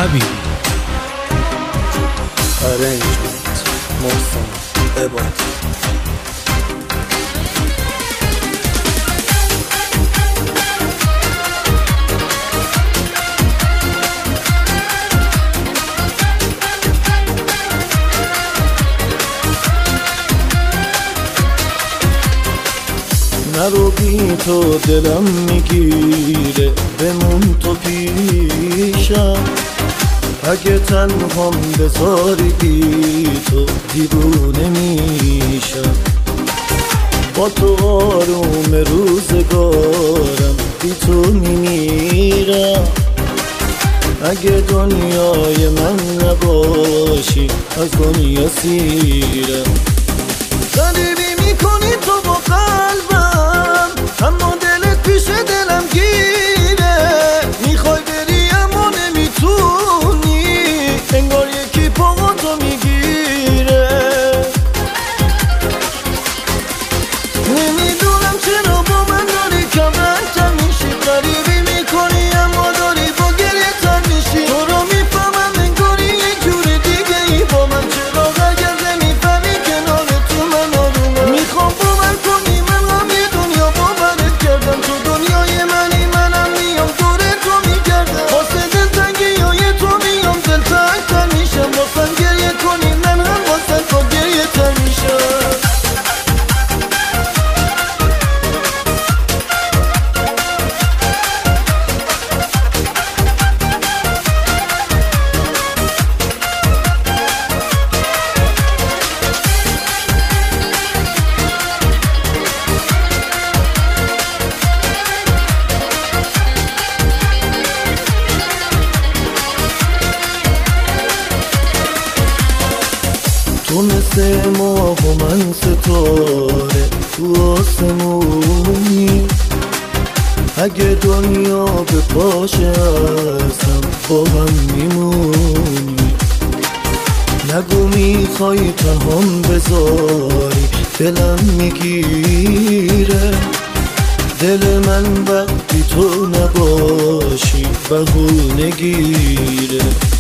حبیبی. Arrangement محسن عبادی. نرو بی تو دلم میگیره بمون تو پیشم، اگه تنهام بذاری بی تو دیوونه میشم. با تو آروم روزگارم بی تو میمیرم، اگه دنیای من نباشی از دنیا سیرم. غریبی میکنی تو با قلبم، اما دلت پیش دلم گیره. میخوای بری اما نمیتونی، انگار یکی پاهاتو میگیره. نمیدونم چرا با من داری کمتر میشی، غریبی میکنی اما داری با گریه تر میشی. تو رو میفهمم انگاری یه جور دیگه ای با من، چرا هرگز نمیفهمی کنار تو من آرومم. میخوام باور کنی من هم یه دنیا باورت کردم، تو دنیای منی منم میام دور تو میگردم. واسه دلتنگی های تو میام دل تنگ تر میشم، واسه گریه کنی من هم واسه تو گریه تر میشم. تو مثل ماه و من ستاره تو آسمونی، اگه دنیا به پاشه ازم با هم میمونی. نگو میخوای تنهام بذاری دلم میگیره. دل من وقتی تو نباشی بهونه گیره.